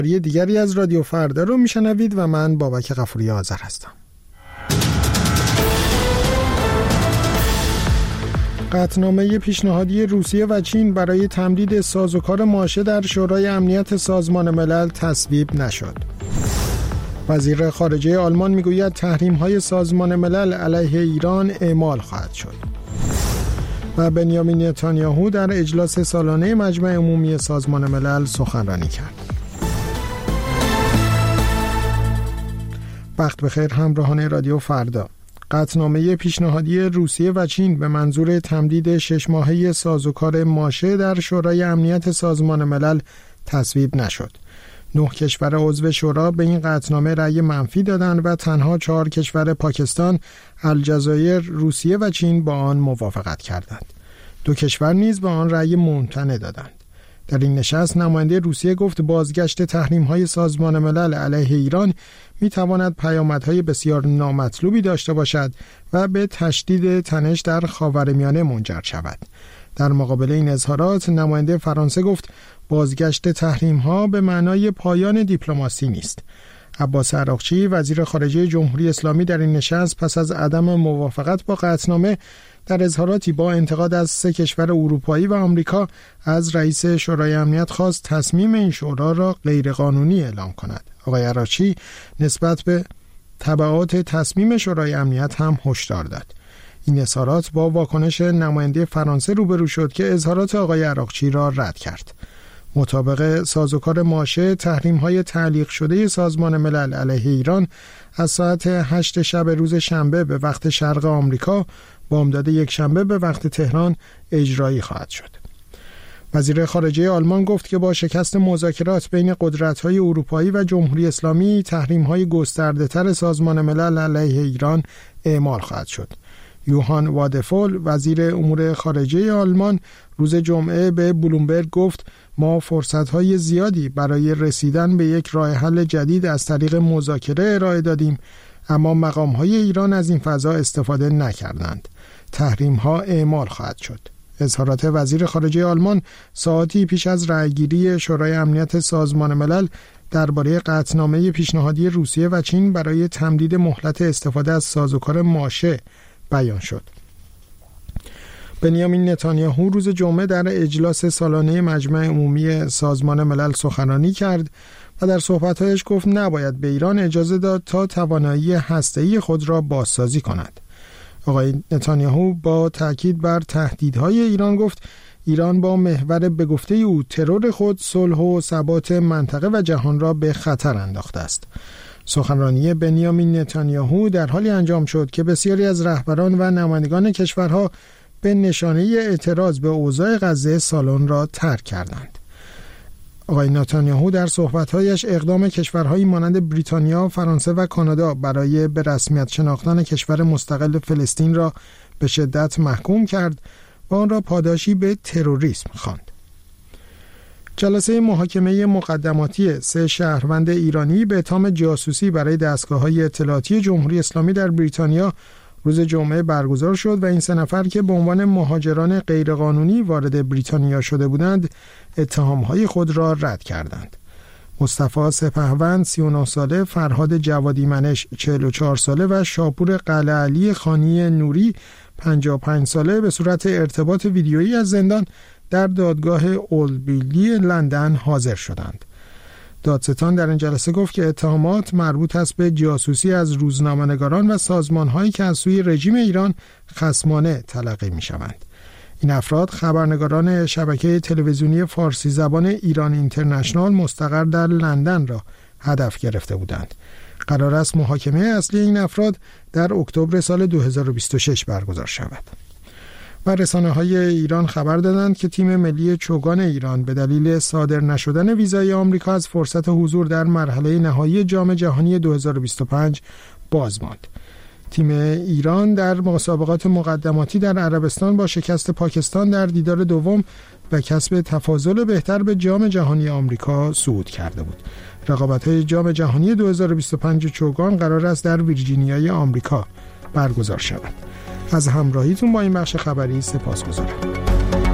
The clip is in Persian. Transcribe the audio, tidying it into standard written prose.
یه دیگری از رادیو فردا رو میشنوید و من بابک غفوری آذر هستم. قطعنامه پیشنهادی روسیه و چین برای تمدید سازوکار ماشه در شورای امنیت سازمان ملل تصویب نشد. وزیر خارجه آلمان میگوید تحریم‌های سازمان ملل علیه ایران اعمال خواهد شد. و بنیامین نتانیاهو در اجلاس سالانه مجمع عمومی سازمان ملل سخنرانی کرد. وقت بخیر همراهان رادیو فردا. قطعنامه پیشنهادی روسیه و چین به منظور تمدید 6 ماهه سازوکار ماشه در شورای امنیت سازمان ملل تصویب نشد. 9 کشور عضو شورا به این قطعنامه رأی منفی دادند و تنها 4 کشور پاکستان، الجزایر، روسیه و چین با آن موافقت کردند. 2 کشور نیز به آن رأی ممتنع دادند. در این نشست نماینده روسیه گفت بازگشت تحریم‌های سازمان ملل علیه ایران می‌تواند پیامدهای بسیار نامطلوبی داشته باشد و به تشدید تنش در خاورمیانه منجر شود. در مقابل این اظهارات نماینده فرانسه گفت بازگشت تحریم‌ها به معنای پایان دیپلماسی نیست. عباس عراقچی وزیر خارجه جمهوری اسلامی در این نشست پس از عدم موافقت با قطعنامه در اظهاراتی با انتقاد از 3 کشور اروپایی و آمریکا از رئیس شورای امنیت خواست تصمیم این شورا را غیرقانونی اعلام کند. آقای عراقچی نسبت به تبعات تصمیم شورای امنیت هم هشدار داد. این اظهارات با واکنش نماینده فرانسه روبرو شد که اظهارات آقای عراقچی را رد کرد. مطابق سازوکار ماشه، تحریم‌های تعلیق شده سازمان ملل علیه ایران از ساعت 8 شب روز شنبه به وقت شرق آمریکا، بامداد یک شنبه به وقت تهران اجرایی خواهد شد. وزیر خارجه آلمان گفت که با شکست مذاکرات بین قدرت‌های اروپایی و جمهوری اسلامی، تحریم‌های گسترده‌تر سازمان ملل علیه ایران اعمال خواهد شد. یوهان وادفول وزیر امور خارجه آلمان روز جمعه به بلومبرگ گفت ما فرصت‌های زیادی برای رسیدن به یک راه حل جدید از طریق مذاکره ارائه دادیم، اما مقام‌های ایران از این فضا استفاده نکردند. تحریم‌ها اعمال خواهد شد. اظهارات وزیر خارجه آلمان ساعتی پیش از رأیگیری شورای امنیت سازمان ملل درباره قطعنامه پیشنهادی روسیه و چین برای تمدید مهلت استفاده از سازوکار ماشه بیان شد. بنیامین نتانیاهو روز جمعه در اجلاس سالانه مجمع عمومی سازمان ملل سخنرانی کرد و در صحبت‌هایش گفت نباید به ایران اجازه داد تا توانایی هسته‌ای خود را بازسازی کند. آقای نتانیاهو با تاکید بر تهدیدهای ایران گفت ایران با محور به گفته او ترور خود صلح و ثبات منطقه و جهان را به خطر انداخته است. سخنرانی بنیامین نتانیاهو در حالی انجام شد که بسیاری از رهبران و نمایندگان کشورها به نشانه اعتراض به اوضاع غزه سالن را ترک کردند. آقای نتانیاهو در صحبت‌هایش اقدام کشورهایی مانند بریتانیا، فرانسه و کانادا برای به رسمیت شناختن کشور مستقل فلسطین را به شدت محکوم کرد و آن را پاداشی به تروریسم خواند. جلسه محاکمه مقدماتی 3 شهروند ایرانی به اتهام جاسوسی برای دستگاه‌های اطلاعاتی جمهوری اسلامی در بریتانیا روز جمعه برگزار شد و این 3 نفر که به عنوان مهاجران غیرقانونی وارد بریتانیا شده بودند، اتهام‌های خود را رد کردند. مصطفی سپهوند 39 ساله، فرهاد جوادی منش 44 ساله و شاپور قلعه علی خانی نوری 55 ساله به صورت ارتباط ویدیویی از زندان در دادگاه اولد بیلی لندن حاضر شدند. دادستان در این جلسه گفت که اتهامات مربوط است به جاسوسی از روزنامه‌نگاران و سازمان‌هایی که از سوی رژیم ایران خصمانه تلقی می‌شوند. این افراد خبرنگاران شبکه تلویزیونی فارسی زبان ایران اینترنشنال مستقر در لندن را هدف گرفته بودند. قرار است محاکمه اصلی این افراد در اکتبر سال 2026 برگزار شود. و رسانه‌های ایران خبر دادند که تیم ملی چوگان ایران به دلیل صادر نشدن ویزای آمریکا از فرصت حضور در مرحله نهایی جام جهانی 2025 باز ماند. تیم ایران در مسابقات مقدماتی در عربستان با شکست پاکستان در دیدار دوم و کسب تفاضل بهتر به جام جهانی آمریکا صعود کرده بود. رقابت‌های جام جهانی 2025 چوگان قرار است در ویرجینیای آمریکا برگزار شود. از همراهیتون با این بخش خبری سپاسگزارم.